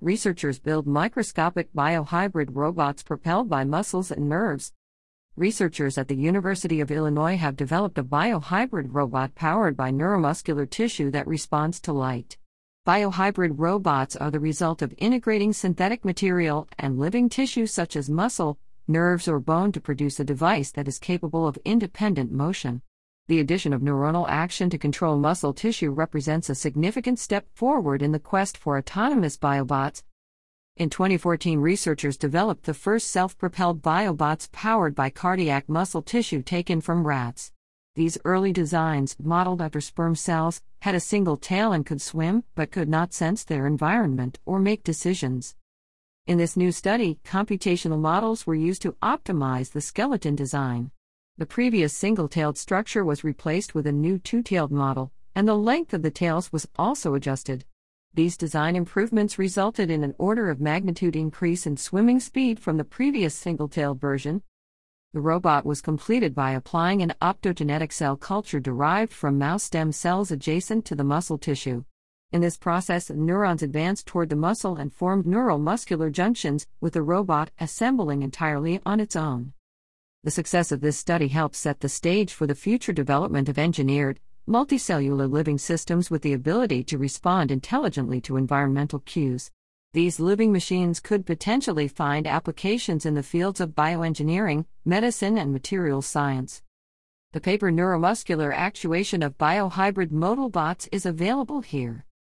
Researchers build microscopic biohybrid robots propelled by muscles and nerves. Researchers at the University of Illinois have developed a biohybrid robot powered by neuromuscular tissue that responds to light. Biohybrid robots are the result of integrating synthetic material and living tissue such as muscle, nerves, or bone to produce a device that is capable of independent motion. The addition of neuronal action to control muscle tissue represents a significant step forward in the quest for autonomous biobots. In 2014, researchers developed the first self-propelled biobots powered by cardiac muscle tissue taken from rats. These early designs, modeled after sperm cells, had a single tail and could swim, but could not sense their environment or make decisions. In this new study, computational models were used to optimize the skeleton design. The previous single-tailed structure was replaced with a new two-tailed model, and the length of the tails was also adjusted. These design improvements resulted in an order of magnitude increase in swimming speed from the previous single-tailed version. The robot was completed by applying an optogenetic cell culture derived from mouse stem cells adjacent to the muscle tissue. In this process, neurons advanced toward the muscle and formed neuromuscular junctions, with the robot assembling entirely on its own. The success of this study helps set the stage for the future development of engineered, multicellular living systems with the ability to respond intelligently to environmental cues. These living machines could potentially find applications in the fields of bioengineering, medicine, and materials science. The paper Neuromuscular Actuation of Biohybrid Modal Bots is available here.